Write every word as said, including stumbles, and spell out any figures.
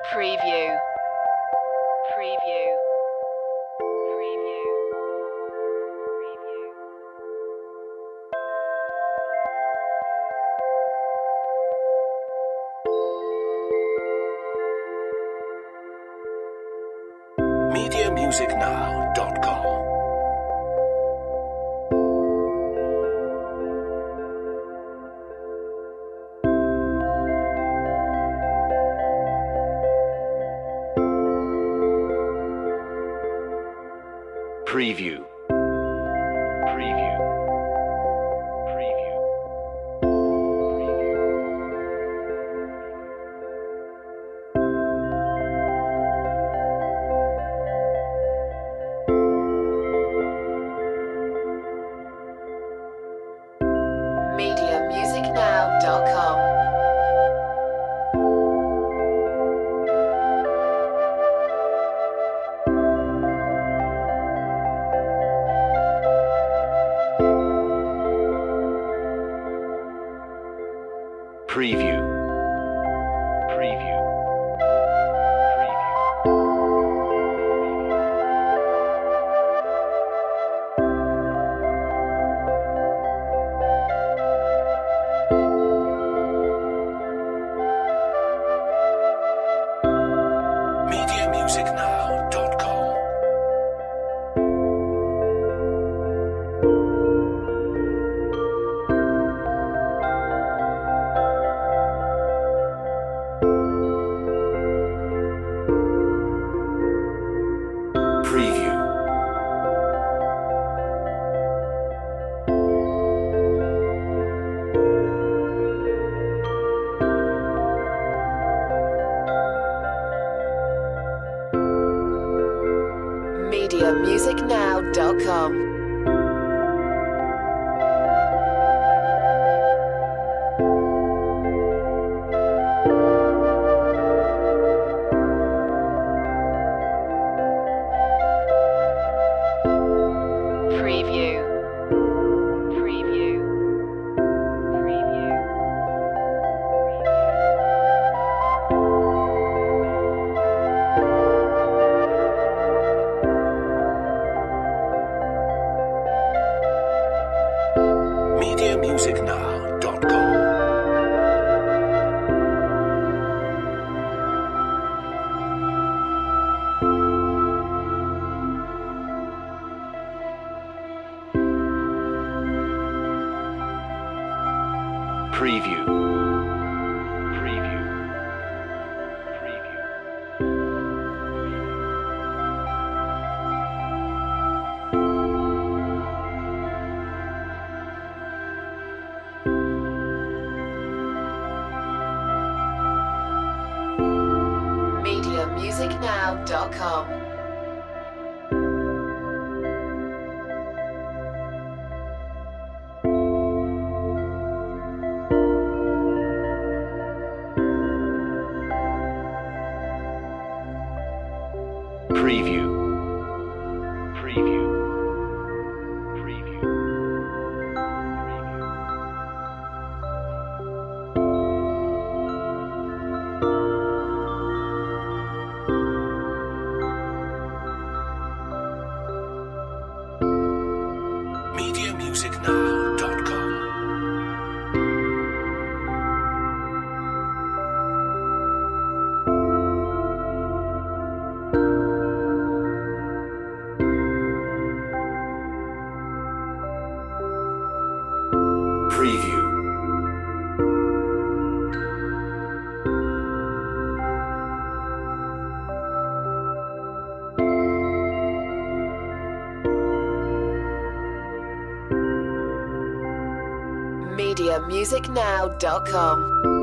Preview. Preview. Preview. Preview. media music now dot com Preview. Preview. Preview. media music now dot com. Preview. Preview. media music now dot com Preview. media music now dot com. Preview. Preview. Preview. media music now dot com Preview. Preview. Preview. media music now dot com. Preview. Preview. Preview. media music now dot com Preview. media music now dot com.